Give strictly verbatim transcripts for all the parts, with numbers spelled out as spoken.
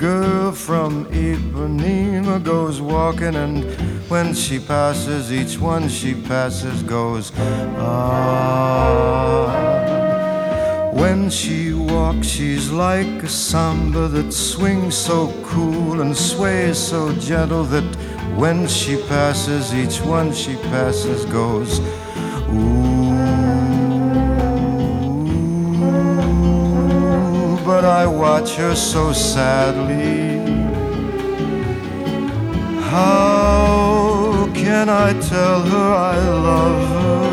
girl from Ipanema goes walking, and when she passes, each one she passes goes, ah. When she walks, she's like a samba that swings so cool and sways so gentle that when she passes, each one she passes goes, ooh. But I watch her so sadly. How can I tell her I love her?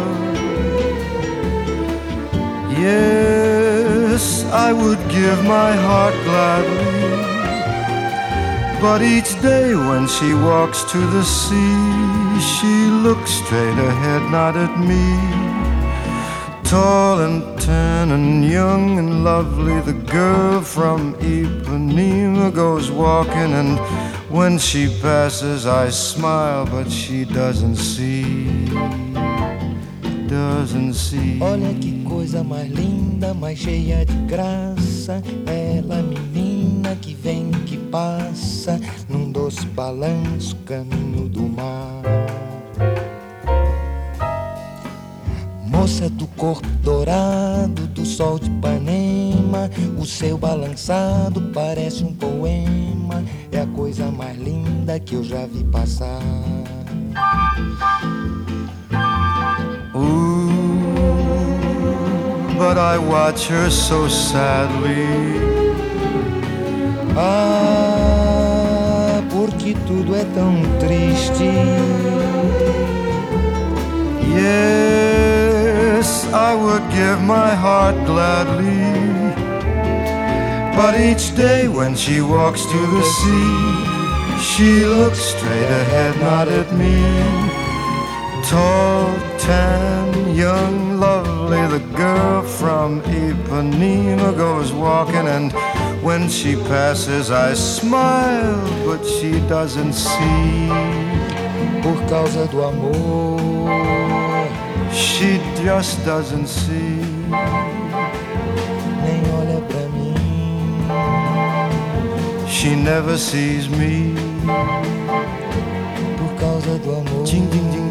Yes, I would give my heart gladly, but each day when she walks to the sea, she looks straight ahead, not at me. Tall and tan and young and lovely, the girl from Ipanema goes walking, and when she passes I smile, but she doesn't see, doesn't see. Olha que coisa mais linda, mais cheia de graça, ela menina que vem, que passa, num doce balanço, caminho do mar. Moça do corpo dourado, do sol de Ipanema, o seu balançado parece um poema, é a coisa mais linda que eu já vi passar. Ooh, but I watch her so sadly. Ah, porque tudo é tão triste. Yes, I would give my heart gladly, but each day when she walks to the sea, she looks straight ahead, not at me. Tall, tan, young, lovely, the girl from Ipanema goes walking, and when she passes I smile, but she doesn't see. Por causa do amor, she just doesn't see. Nem olha pra mim. She never sees me. Por causa do amor. Ding, ding, ding.